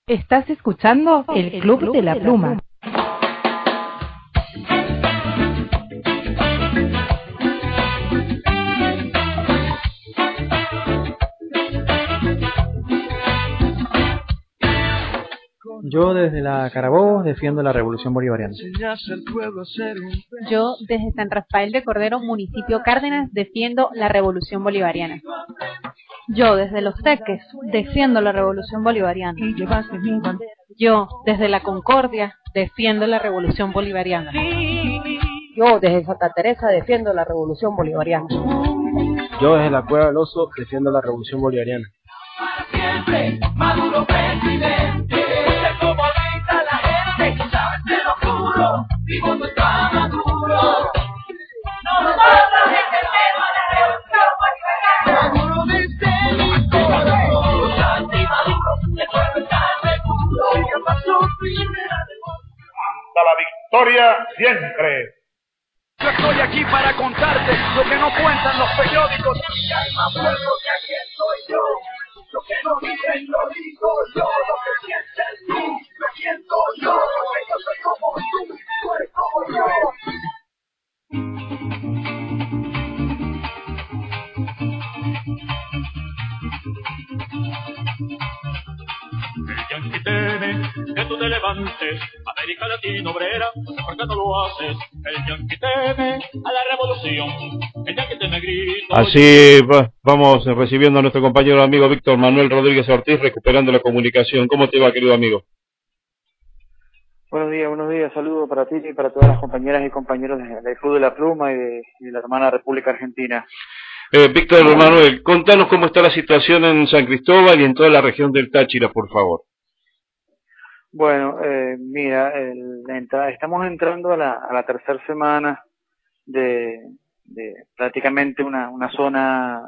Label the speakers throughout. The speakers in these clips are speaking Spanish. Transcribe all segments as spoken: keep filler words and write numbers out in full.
Speaker 1: Estás escuchando El Club de la Pluma.
Speaker 2: Yo desde la Carabobo defiendo la Revolución Bolivariana.
Speaker 3: Yo desde San Rafael de Cordero, municipio Cárdenas, defiendo la Revolución Bolivariana.
Speaker 4: Yo desde Los Teques defiendo la Revolución Bolivariana.
Speaker 3: Yo desde La Concordia defiendo la Revolución Bolivariana.
Speaker 5: Yo desde Santa Teresa defiendo la Revolución Bolivariana.
Speaker 6: Yo desde la Cueva del Oso defiendo la Revolución Bolivariana.
Speaker 7: Para siempre, Maduro presidente. Como grita la gente, sabes, te lo juro, mi mundo está maduro. Nosotros defendemos la Revolución Bolivariana. Maduro desde mi corazón, Santi Maduro, el pueblo está seguro. Y el paso primera de
Speaker 8: hasta la victoria siempre.
Speaker 9: Yo estoy aquí para contarte lo que no cuentan los periódicos.
Speaker 7: Y hay más pueblo que aquí estoy yo. Lo que no dicen lo digo yo. Lo que sientes tú, lo siento yo. Porque yo soy como tú, tú eres como yo.
Speaker 10: El yanqui teme que tú te levantes, América Latina obrera, ¿por qué no lo haces? El yanqui teme a la revolución, el yanqui teme grito.
Speaker 11: Así va, vamos recibiendo a nuestro compañero amigo Víctor Manuel Rodríguez Ortiz, recuperando la comunicación. ¿Cómo te va, querido amigo?
Speaker 12: Buenos días, buenos días, saludos para ti y para todas las compañeras y compañeros del Club de la Pluma y de, y de la hermana República Argentina.
Speaker 11: Eh, Víctor Manuel, contanos cómo está la situación en San Cristóbal y en toda la región del Táchira, por favor.
Speaker 12: Bueno, eh, mira, el, entra, estamos entrando a la, a la tercera semana de, de prácticamente una, una zona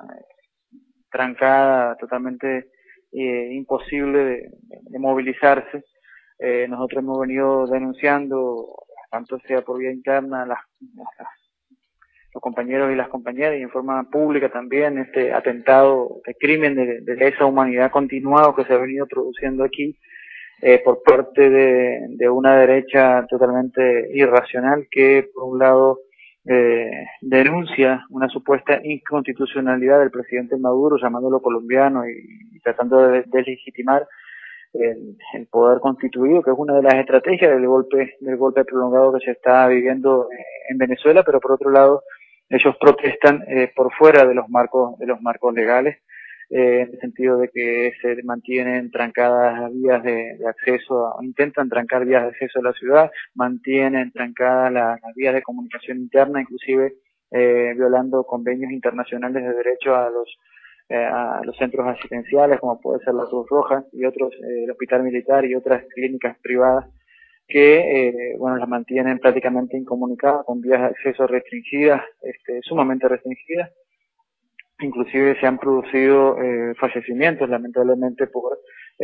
Speaker 12: trancada, totalmente eh, imposible de, de movilizarse. Eh, nosotros hemos venido denunciando, tanto sea por vía interna, las, las los compañeros y las compañeras, y en forma pública también, este atentado, este crimen de, de lesa humanidad continuado que se ha venido produciendo aquí eh, por parte de, de una derecha totalmente irracional que, por un lado, eh, denuncia una supuesta inconstitucionalidad del presidente Maduro, llamándolo colombiano y, y tratando de deslegitimar el, el poder constituido, que es una de las estrategias del golpe, del golpe prolongado que se está viviendo en Venezuela, pero por otro lado, ellos protestan eh, por fuera de los marcos de los marcos legales, eh, en el sentido de que se mantienen trancadas vías de, de acceso, a, intentan trancar vías de acceso a la ciudad, mantienen trancadas las, las vías de comunicación interna, inclusive eh, violando convenios internacionales de derecho a los eh, a los centros asistenciales, como puede ser la Cruz Roja y otros, eh, el Hospital Militar y otras clínicas privadas, que eh, bueno las mantienen prácticamente incomunicadas, con vías de acceso restringidas, este, sumamente restringidas. Inclusive se han producido eh, fallecimientos, lamentablemente, por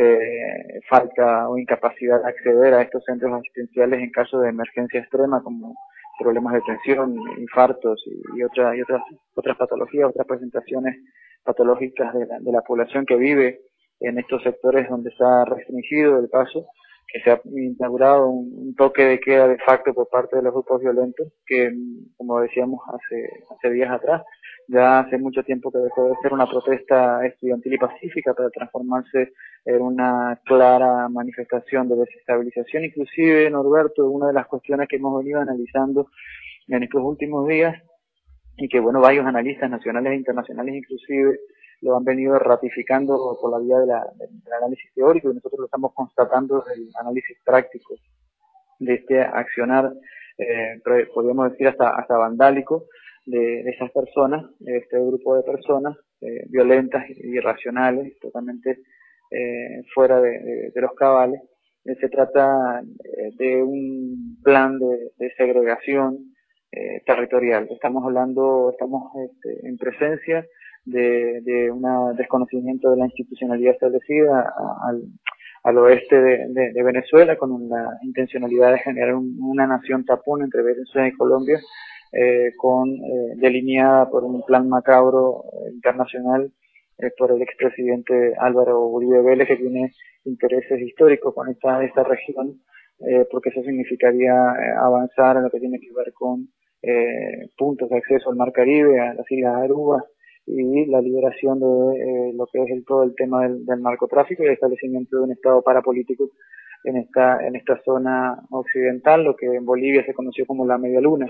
Speaker 12: eh, falta o incapacidad de acceder a estos centros asistenciales en caso de emergencia extrema, como problemas de tensión, infartos y, y, otra, y otras otras patologías, otras presentaciones patológicas de la, de la población que vive en estos sectores donde está restringido el paso, que se ha inaugurado un, un toque de queda de facto por parte de los grupos violentos, que, como decíamos hace, hace días atrás, ya hace mucho tiempo que dejó de ser una protesta estudiantil y pacífica para transformarse en una clara manifestación de desestabilización. Inclusive, Norberto, una de las cuestiones que hemos venido analizando en estos últimos días, y que bueno, varios analistas nacionales e internacionales inclusive lo han venido ratificando por la vía de la, del análisis teórico, y nosotros lo estamos constatando desde el análisis práctico de este accionar, eh, podríamos decir hasta, hasta vandálico, de, de esas personas, de este grupo de personas eh, violentas e irracionales, totalmente eh, fuera de, de, de los cabales. Eh, se trata eh, de un plan de, de segregación eh, territorial. Estamos hablando, estamos este, en presencia de, de un desconocimiento de la institucionalidad establecida a, al, al oeste de, de, de Venezuela, con la intencionalidad de generar un, una nación tapón entre Venezuela y Colombia, eh, con eh, delineada por un plan macabro eh, internacional eh, por el expresidente Álvaro Uribe Vélez, que tiene intereses históricos con esta, esta región, eh, porque eso significaría eh, avanzar en lo que tiene que ver con eh, puntos de acceso al Mar Caribe, a las Islas Aruba, y la liberación de eh, lo que es el, todo el tema del, del narcotráfico y el establecimiento de un estado parapolítico en esta en esta zona occidental, lo que en Bolivia se conoció como la media luna.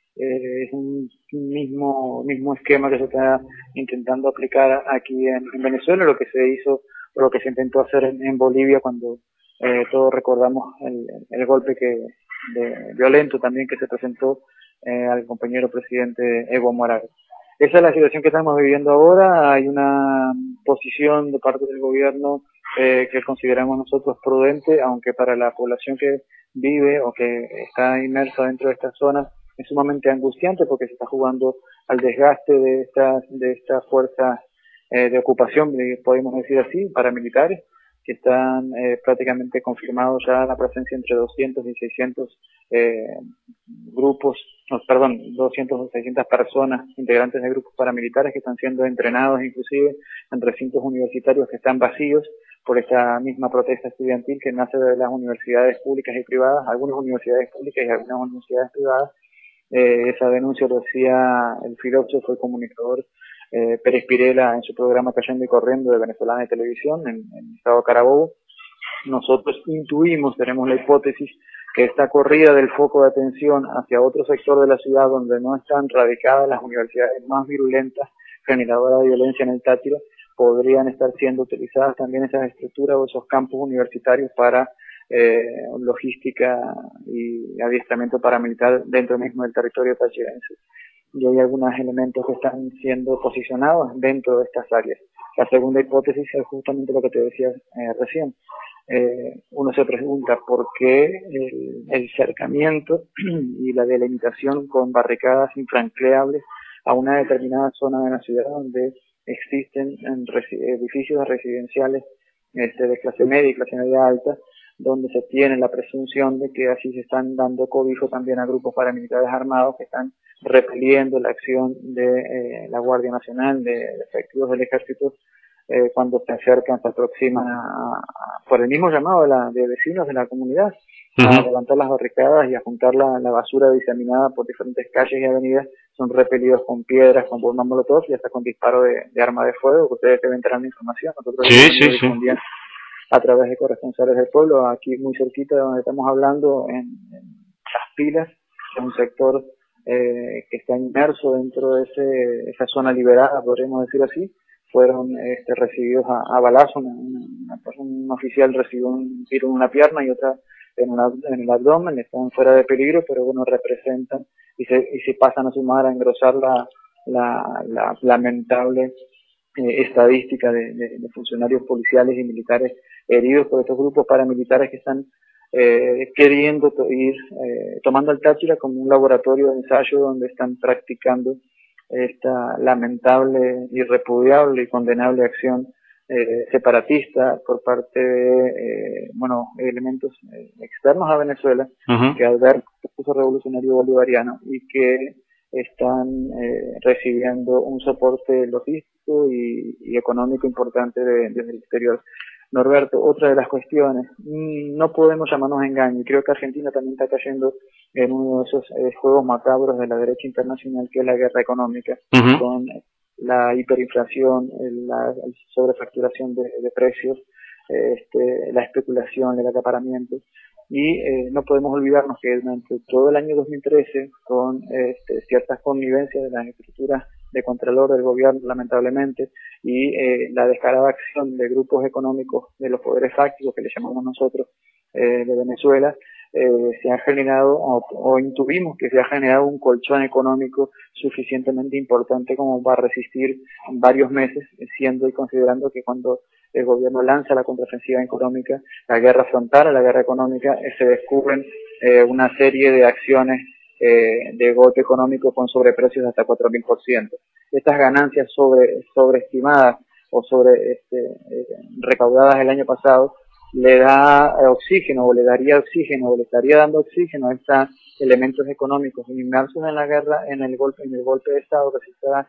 Speaker 12: Eh, es un mismo mismo esquema que se está intentando aplicar aquí en, en Venezuela, lo que se hizo, lo que se intentó hacer en, en Bolivia cuando eh, todos recordamos el, el golpe que de, violento también que se presentó eh, al compañero presidente Evo Morales. Esa es la situación que estamos viviendo ahora. Hay una posición de parte del gobierno eh, que consideramos nosotros prudente, aunque para la población que vive o que está inmersa dentro de estas zonas es sumamente angustiante, porque se está jugando al desgaste de estas de estas fuerzas eh, de ocupación, podemos decir así, paramilitares, que están eh, prácticamente confirmados ya la presencia entre doscientos y seiscientos eh, grupos, no, perdón, doscientos o seiscientas personas integrantes de grupos paramilitares que están siendo entrenados inclusive en recintos universitarios que están vacíos por esta misma protesta estudiantil que nace de las universidades públicas y privadas, algunas universidades públicas y algunas universidades privadas. Eh, esa denuncia lo hacía el filósofo y comunicador Eh, Pérez Pirela en su programa Cayendo y Corriendo de Venezolana de Televisión en, en el estado Carabobo. Nosotros intuimos, tenemos la hipótesis que esta corrida del foco de atención hacia otro sector de la ciudad donde no están radicadas las universidades más virulentas generadoras de violencia en el Táchira, podrían estar siendo utilizadas también esas estructuras o esos campos universitarios para eh, logística y adiestramiento paramilitar dentro mismo del territorio tachirense. Y hay algunos elementos que están siendo posicionados dentro de estas áreas. La segunda hipótesis es justamente lo que te decía eh, recién. Eh, uno se pregunta por qué el, el cercamiento y la delimitación con barricadas infranqueables a una determinada zona de la ciudad donde existen en resi- edificios residenciales este, de clase media y clase media alta, donde se tiene la presunción de que así se están dando cobijo también a grupos paramilitares armados que están repeliendo la acción de eh, la Guardia Nacional, de, de efectivos del Ejército, eh, cuando se acercan, se aproximan a, a, por el mismo llamado de, la, de vecinos de la comunidad, uh-huh. a levantar las barricadas y a juntar la, la basura diseminada por diferentes calles y avenidas, son repelidos con piedras, con bombas molotov y hasta con disparo de, de arma de fuego, que ustedes deben tener la información. Nosotros
Speaker 11: sí, sí, sí.
Speaker 12: a través de corresponsales del pueblo, aquí muy cerquita de donde estamos hablando, en, en Las Pilas, es un sector eh, que está inmerso dentro de ese, esa zona liberada, podríamos decir así. Fueron este, recibidos a, a balazo, una, una, un oficial recibió un tiro en una pierna y otra en, una, en el abdomen, están fuera de peligro, pero bueno, representan y se, y se pasan a sumar a engrosar la, la, la lamentable eh, estadística de, de, de funcionarios policiales y militares heridos por estos grupos paramilitares que están eh, queriendo to- ir eh, tomando al Táchira como un laboratorio de ensayo donde están practicando esta lamentable, irrepudiable y condenable acción eh, separatista por parte de eh, bueno elementos eh, externos a Venezuela, uh-huh. que albergan el proceso revolucionario bolivariano y que están eh, recibiendo un soporte logístico y, y económico importante de, desde el exterior. Norberto, otra de las cuestiones, no podemos llamarnos engaño, y creo que Argentina también está cayendo en uno de esos eh, juegos macabros de la derecha internacional, que es la guerra económica, uh-huh. con la hiperinflación, la sobrefacturación de, de precios, este, la especulación, el acaparamiento, y eh, no podemos olvidarnos que durante todo el año dos mil trece, con este, ciertas connivencias de las estructuras de contralor del gobierno, lamentablemente, y eh, la descarada acción de grupos económicos de los poderes fácticos, que le llamamos nosotros, eh, de Venezuela, eh, se ha generado, o, o intuvimos que se ha generado un colchón económico suficientemente importante como para resistir varios meses, siendo y considerando que cuando el gobierno lanza la contraofensiva económica, la guerra frontal, la guerra económica, eh, se descubren eh, una serie de acciones Eh, de golpe económico con sobreprecios de hasta cuatro mil por ciento. Estas ganancias sobre sobreestimadas o sobre este, eh, recaudadas el año pasado le da oxígeno o le daría oxígeno o le estaría dando oxígeno a estos elementos económicos inmersos en la guerra, en el golpe en el golpe de Estado que se está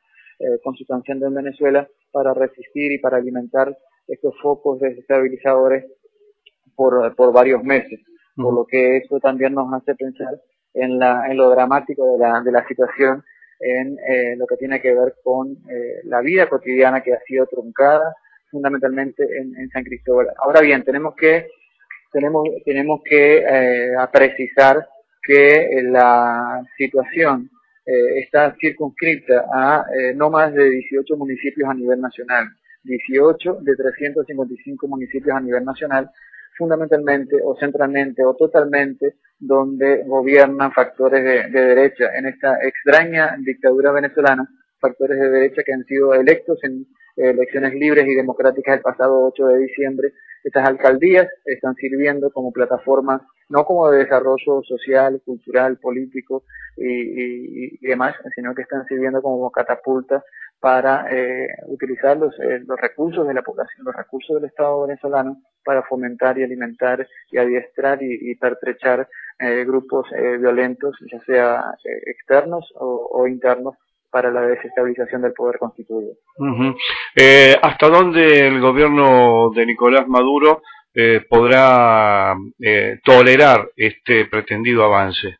Speaker 12: eh, consustanciando en Venezuela para resistir y para alimentar estos focos desestabilizadores por, por varios meses. Uh-huh. Por lo que eso también nos hace pensar en la en lo dramático de la, de la situación, en eh, lo que tiene que ver con eh, la vida cotidiana que ha sido truncada fundamentalmente en, en San Cristóbal. Ahora bien, tenemos que tenemos tenemos que eh, precisar que la situación eh, está circunscripta a eh, no más de dieciocho municipios a nivel nacional, dieciocho de trescientos cincuenta y cinco municipios a nivel nacional, fundamentalmente o centralmente o totalmente donde gobiernan factores de, de derecha en esta extraña dictadura venezolana, factores de derecha que han sido electos en elecciones libres y democráticas el pasado ocho de diciembre. Estas alcaldías están sirviendo como plataforma, no como de desarrollo social, cultural, político y, y, y demás, sino que están sirviendo como catapulta para eh, utilizar los, eh, los recursos de la población, los recursos del Estado venezolano para fomentar y alimentar y adiestrar y, y pertrechar eh, grupos eh, violentos, ya sea eh, externos o, o internos, para la desestabilización del poder constituido.
Speaker 11: Uh-huh. Eh, ¿Hasta dónde el gobierno de Nicolás Maduro eh, podrá eh, tolerar este pretendido avance?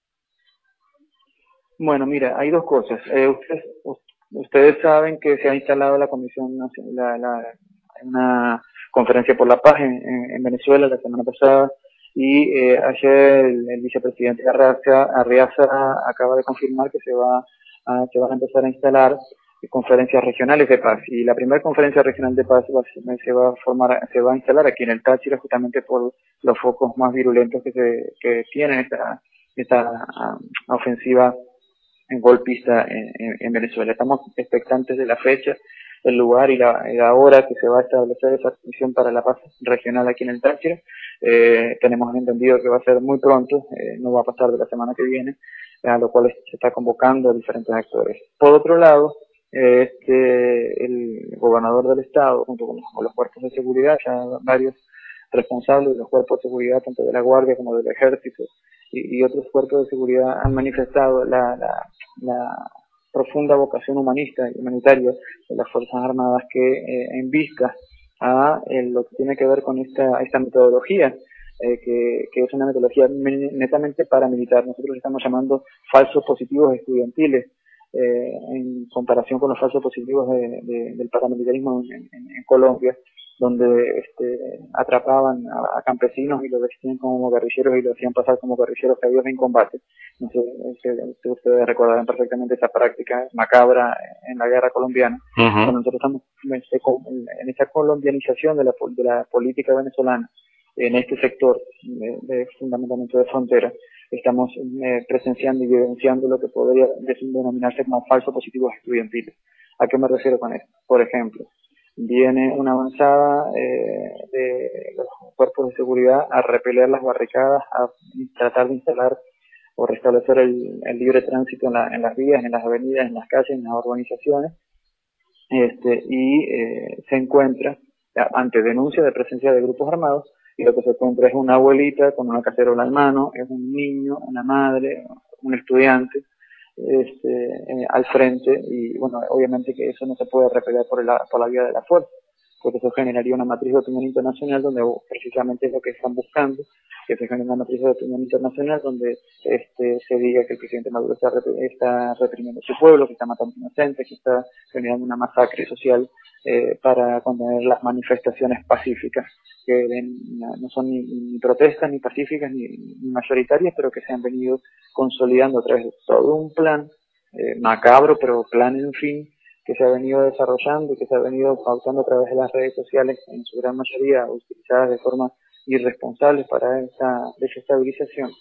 Speaker 12: Bueno, mira, hay dos cosas. Eh, ustedes, ustedes saben que se ha instalado la Comisión Nacional, la, la, una conferencia por la paz en, en, en Venezuela la semana pasada, y eh, ayer el, el vicepresidente Arriaza, Arriaza acaba de confirmar que se va a, se van a empezar a instalar conferencias regionales de paz, y la primera conferencia regional de paz va, se va a formar, se va a instalar aquí en el Táchira, justamente por los focos más virulentos que se que tiene esta esta uh, ofensiva golpista en, en, en Venezuela. Estamos expectantes de la fecha, el lugar y la, y la hora que se va a establecer esa comisión para la paz regional aquí en el Táchira. Eh, tenemos entendido que va a ser muy pronto, eh, no va a pasar de la semana que viene, a lo cual se está convocando a diferentes actores. Por otro lado, eh, este, el gobernador del estado, junto con los, con los cuerpos de seguridad, ya varios responsables de los cuerpos de seguridad, tanto de la Guardia como del Ejército y, y otros cuerpos de seguridad, han manifestado la, la, la profunda vocación humanista y humanitaria de las Fuerzas Armadas que eh, en vista a eh, lo que tiene que ver con esta, esta metodología, eh, que, que es una metodología netamente paramilitar. Nosotros estamos llamando falsos positivos estudiantiles, eh, en comparación con los falsos positivos de, de, del paramilitarismo en, en, en Colombia, donde este, atrapaban a, a campesinos y los vestían como guerrilleros y los hacían pasar como guerrilleros caídos en combate. No sé si ustedes recordarán perfectamente esa práctica macabra en la guerra colombiana. Uh-huh. Cuando nosotros estamos en esta colombianización de la, de la política venezolana, en este sector de, de, fundamentalmente de frontera, estamos eh, presenciando y vivenciando lo que podría denominarse como falsos positivos estudiantiles. ¿A qué me refiero con esto? Por ejemplo, viene una avanzada eh, de los cuerpos de seguridad a repeler las barricadas, a tratar de instalar o restablecer el, el libre tránsito en, la, en las vías, en las avenidas, en las calles, en las urbanizaciones, este, y eh, se encuentra ante denuncia de presencia de grupos armados, y lo que se encuentra es una abuelita con una cacerola en mano, es un niño, una madre, un estudiante, este, eh, al frente, y bueno, obviamente que eso no se puede repeler por la, por la vía de la fuerza, porque eso generaría una matriz de opinión internacional donde precisamente es lo que están buscando, que se genere una matriz de opinión internacional donde este se diga que el presidente Maduro está, está reprimiendo a su pueblo, que está matando inocentes, que está generando una masacre social eh, para contener las manifestaciones pacíficas, que no son ni, ni protestas, ni pacíficas, ni, ni mayoritarias, pero que se han venido consolidando a través de todo un plan eh, macabro, pero plan en fin, que se ha venido desarrollando y que se ha venido pautando a través de las redes sociales, en su gran mayoría utilizadas de forma irresponsable para esa desestabilización.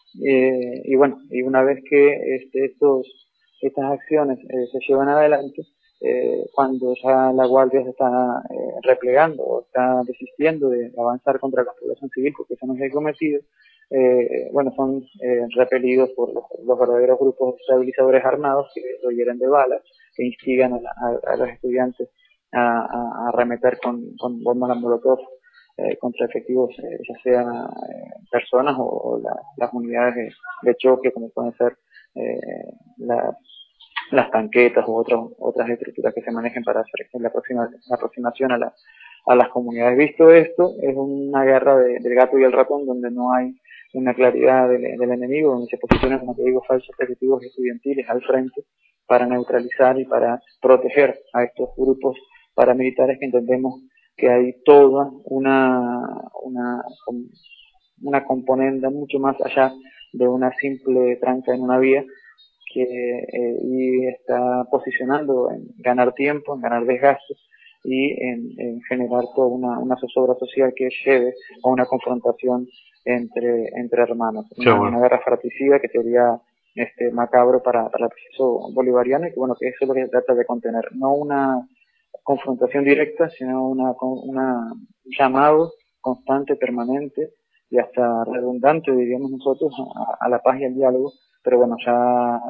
Speaker 12: Eh, y bueno, y una vez que este, estos, estas acciones eh, se llevan adelante, eh, cuando ya la Guardia se está eh, replegando o está desistiendo de avanzar contra la población civil, porque eso no es el cometido, eh, bueno, son eh, repelidos por los, los verdaderos grupos estabilizadores armados que lo hieren de balas, que instigan a, la, a, a los estudiantes a, a, a arremeter con, con bombas molotov eh, contra efectivos, eh, ya sea eh, personas o, o la, las unidades de, de choque, como pueden ser eh, las las tanquetas u otros, otras estructuras que se manejen para hacer la, aproxima, la aproximación a, la, a las comunidades. Visto esto, es una guerra de, del gato y el ratón, donde no hay una claridad del, del enemigo, donde se posicionan, como te digo, falsos objetivos estudiantiles al frente para neutralizar y para proteger a estos grupos paramilitares, que entendemos que hay toda una, una, una componente mucho más allá de una simple tranca en una vía, que eh, y está posicionando en ganar tiempo, en ganar desgastos y en, en generar toda una, una zozobra social que lleve a una confrontación entre, entre hermanos.
Speaker 11: Sí,
Speaker 12: una,
Speaker 11: bueno.
Speaker 12: una guerra fratricida que sería este macabro para, para el proceso bolivariano, y que bueno, que eso es lo que se trata de contener, no una confrontación directa, sino una, una llamado constante, permanente y hasta redundante, diríamos nosotros, a, a la paz y al diálogo. Pero bueno, ya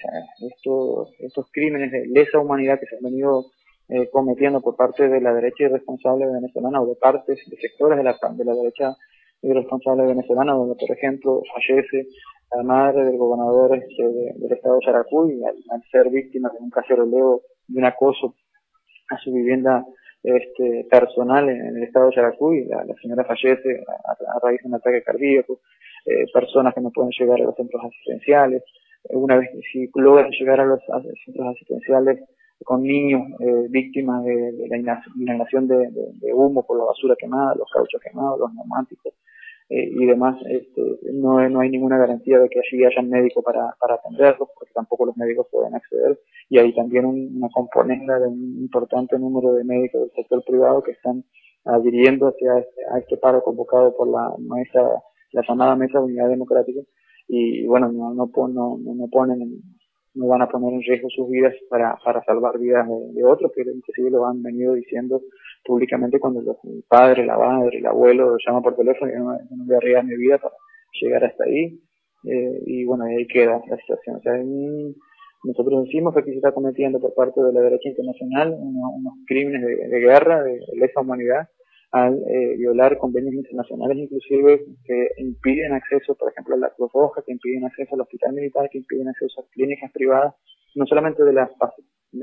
Speaker 12: estos, estos crímenes de lesa humanidad que se han venido eh, cometiendo por parte de la derecha irresponsable venezolana, o de partes, de sectores de la, de la derecha irresponsable venezolana, donde por ejemplo fallece la madre del gobernador este, de, del estado de Yaracuy, al, al ser víctima de un caceroleo, de un acoso a su vivienda este, personal en, en el estado de Yaracuy. La, la señora fallece a, a raíz de un ataque cardíaco. Eh, personas que no pueden llegar a los centros asistenciales. Eh, una vez que si logran llegar a los a los centros asistenciales con niños eh, víctimas de, de la inhalación de, de, de humo por la basura quemada, los cauchos quemados, los neumáticos eh, y demás, este, no, no hay ninguna garantía de que allí haya un médico para, para atenderlos, porque tampoco los médicos pueden acceder, y hay también un, una componente de un importante número de médicos del sector privado que están adhiriéndose a este, a este paro convocado por la mesa, la llamada Mesa de Unidad Democrática, y bueno, no, no, no, no ponen, no van a poner en riesgo sus vidas para, para salvar vidas de, de otros, que inclusive lo han venido diciendo públicamente cuando los, el padre, la madre, el abuelo llaman por teléfono y no, no voy a arriesgar mi vida para llegar hasta ahí, eh, y bueno, ahí queda la situación. O sea, en, nosotros decimos que aquí se está cometiendo por parte de la derecha internacional unos, unos crímenes de, de guerra, de, de lesa humanidad, al eh, violar convenios internacionales, inclusive que impiden acceso, por ejemplo, a la Cruz Roja, que impiden acceso al hospital militar, que impiden acceso a clínicas privadas, no solamente de las de,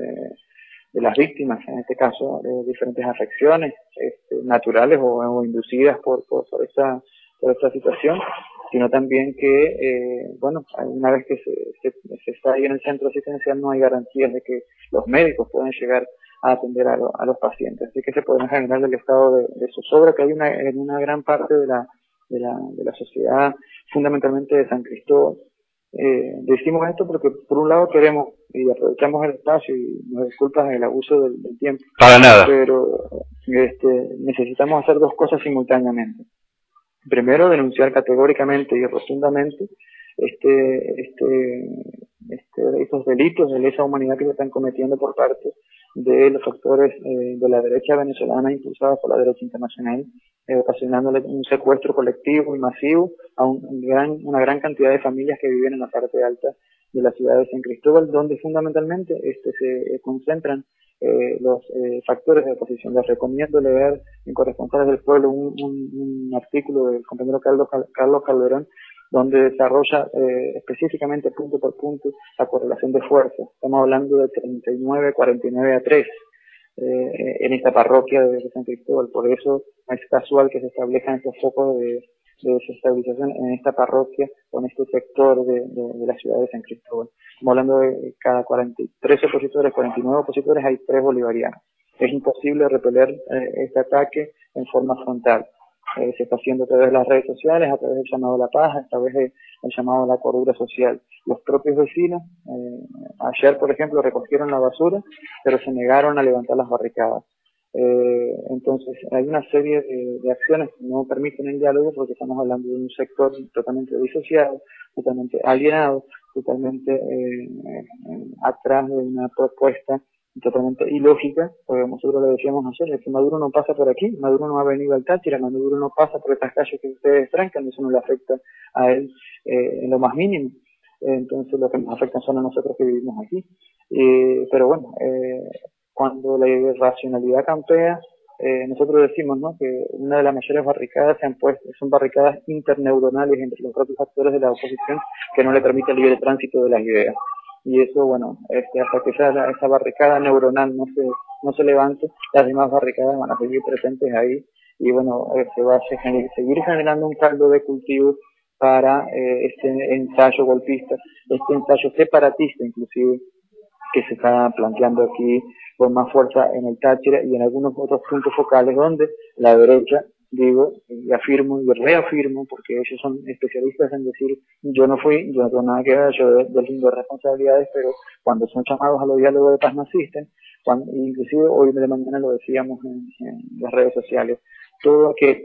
Speaker 12: de las víctimas, en este caso, de diferentes afecciones este, naturales o, o inducidas por, por, por esta por esta situación, sino también que, eh, bueno, una vez que se, se, se está ahí en el centro asistencial, no hay garantías de que los médicos puedan llegar a atender a, lo, a los pacientes. Así que se puede generar el estado de, de zozobra que hay una, en una gran parte de la, de la, de la sociedad, fundamentalmente de San Cristóbal. Eh, decimos esto porque por un lado queremos, y aprovechamos el espacio, y nos disculpas el abuso del, del tiempo.
Speaker 11: Para nada.
Speaker 12: Pero este, necesitamos hacer dos cosas simultáneamente. Primero, denunciar categóricamente y rotundamente este, este, este, estos delitos de lesa humanidad que se están cometiendo por parte de los factores eh, de la derecha venezolana, impulsados por la derecha internacional, eh, ocasionándole un secuestro colectivo y masivo a un, un gran, una gran cantidad de familias que viven en la parte alta de la ciudad de San Cristóbal, donde fundamentalmente este, se eh, concentran eh, los eh, factores de oposición. Les recomiendo leer en Corresponsales del Pueblo un, un, un artículo del compañero Carlos, Carlos Calderón, donde desarrolla eh, específicamente punto por punto la correlación de fuerzas. Estamos hablando de treinta y nueve, cuarenta y nueve a tres eh, en esta parroquia de San Cristóbal. Por eso no es casual que se establezcan estos focos de, de desestabilización en esta parroquia o en este sector de, de, de la ciudad de San Cristóbal. Estamos hablando de cada cuarenta y tres opositores, cuarenta y nueve opositores, hay tres bolivarianos. Es imposible repeler eh, este ataque en forma frontal. Eh, se está haciendo a través de las redes sociales, a través del llamado a la paz, a través del llamado a la cordura social. Los propios vecinos, eh, ayer por ejemplo, recogieron la basura, pero se negaron a levantar las barricadas. Eh, entonces hay una serie de, de acciones que no permiten el diálogo, porque estamos hablando de un sector totalmente disociado, totalmente alienado, totalmente eh, eh, atrás de una propuesta totalmente ilógica, porque nosotros le decíamos ayer, es que Maduro no pasa por aquí, Maduro no ha venido al Táchira, Maduro no pasa por estas calles que ustedes trancan, eso no le afecta a él eh, en lo más mínimo. Eh, entonces lo que nos afecta son a nosotros que vivimos aquí. Eh, pero bueno, eh, cuando la irracionalidad campea, eh, nosotros decimos, ¿no?, que una de las mayores barricadas se han puesto, son barricadas interneuronales entre los propios actores de la oposición, que no le permite el libre tránsito de las ideas. y eso, bueno, este, hasta que esa, esa barricada neuronal no se, no se levante, las demás barricadas van a seguir presentes ahí, y bueno, eh, se va a seguir generando un caldo de cultivo para eh, este ensayo golpista, este ensayo separatista inclusive, que se está planteando aquí con más fuerza en el Táchira y en algunos otros puntos focales donde la derecha, digo, y afirmo y reafirmo, porque ellos son especialistas en decir, yo no fui, yo no tengo nada que ver, yo deslindo responsabilidades, pero cuando son llamados a los diálogos de paz no asisten, cuando, inclusive hoy de mañana lo decíamos en, en las redes sociales, todo aquel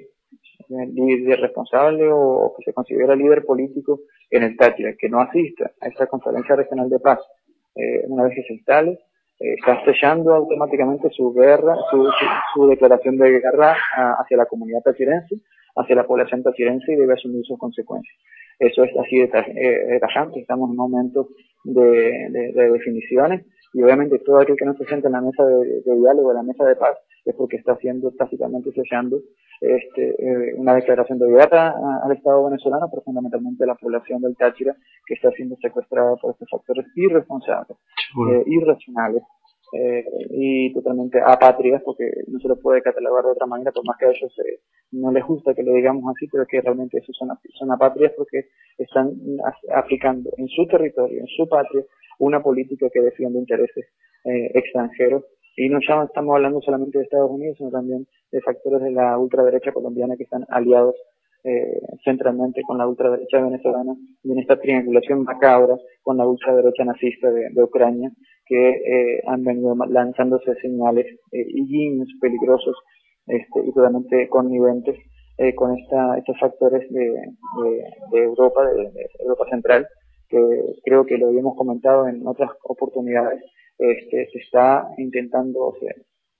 Speaker 12: líder responsable o que se considera líder político en el Táchira, que no asista a esa conferencia regional de paz, eh, una vez que se instale, eh, está sellando automáticamente su guerra, su, su, su declaración de guerra a, hacia la comunidad tachirense, hacia la población tachirense, y debe asumir sus consecuencias. Eso es así de, eh, de tajante. Estamos en un momento de, de, de definiciones, y obviamente todo aquel que no se sienta en la mesa de, de diálogo, en la mesa de paz, es porque está haciendo tácitamente sellando este, eh, una declaración de guerra al Estado venezolano, pero fundamentalmente a la población del Táchira, que está siendo secuestrada por estos factores irresponsables, eh, irracionales eh, y totalmente apátridas, porque no se lo puede catalogar de otra manera, por más que a ellos eh, no les gusta que le digamos así, pero que realmente esos son, son apátridas porque están aplicando en su territorio, en su patria, una política que defiende intereses eh, extranjeros. Y no ya estamos hablando solamente de Estados Unidos, sino también de factores de la ultraderecha colombiana que están aliados eh, centralmente con la ultraderecha venezolana, y en esta triangulación macabra con la ultraderecha nazista de, de Ucrania, que eh, han venido lanzándose señales eh, y guiños peligrosos este, y totalmente conniventes eh, con esta, estos factores de, de, de Europa, de, de Europa Central, que creo que lo habíamos comentado en otras oportunidades. Este, se está intentando, o sea,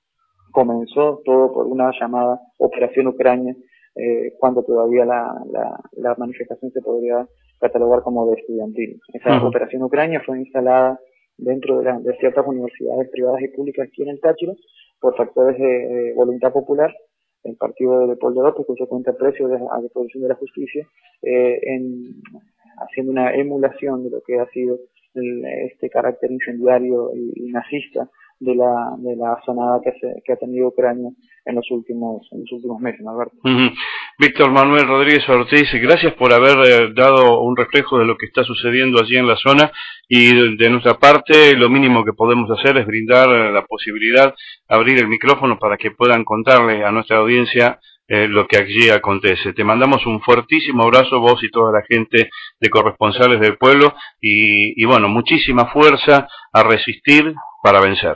Speaker 12: comenzó todo por una llamada Operación Ucrania, eh, cuando todavía la, la, la manifestación se podría catalogar como de estudiantil. Esa uh-huh. Operación Ucrania fue instalada dentro de, la, de ciertas universidades privadas y públicas aquí en el Táchira por factores de, de voluntad popular. El partido de Leopoldo López, con su cuenta precio de, a disposición de la justicia, eh, en, haciendo una emulación de lo que ha sido el, este carácter incendiario y, y nazista de la de la sonada que, se, que ha tenido Ucrania en los últimos en los últimos meses, ¿no, Alberto?
Speaker 11: Uh-huh. Víctor Manuel Rodríguez Ortiz, gracias por haber eh, dado un reflejo de lo que está sucediendo allí en la zona, y de, de nuestra parte lo mínimo que podemos hacer es brindar eh, la posibilidad, abrir el micrófono para que puedan contarle a nuestra audiencia Eh, lo que allí acontece. Te mandamos un fuertísimo abrazo, vos y toda la gente de Corresponsales del Pueblo, y, y bueno, muchísima fuerza a resistir para vencer.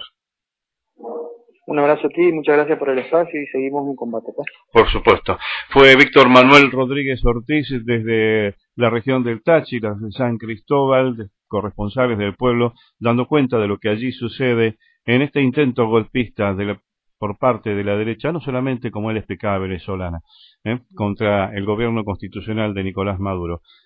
Speaker 12: Un abrazo a ti, muchas gracias por el espacio y seguimos en combate, ¿tá?
Speaker 11: Por supuesto. Fue Víctor Manuel Rodríguez Ortiz desde la región del Táchira, de San Cristóbal, de Corresponsales del Pueblo, dando cuenta de lo que allí sucede en este intento golpista de la por parte de la derecha, no solamente, como él explicaba, venezolana, ¿eh? contra el gobierno constitucional de Nicolás Maduro.